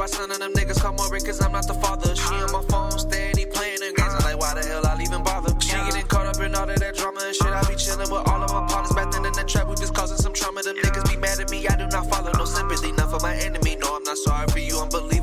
son of them niggas come over cause I'm not the father. She on my phone, steady playing them games. I'm like, why the hell I'll even bother? She getting caught up in all of that drama and shit. I be chilling with all of my partners. Back then in the trap, we was causing some trauma. Them niggas be mad at me, I do not follow no sympathy. Not for my enemy, no, I'm not sorry for you, unbelievable.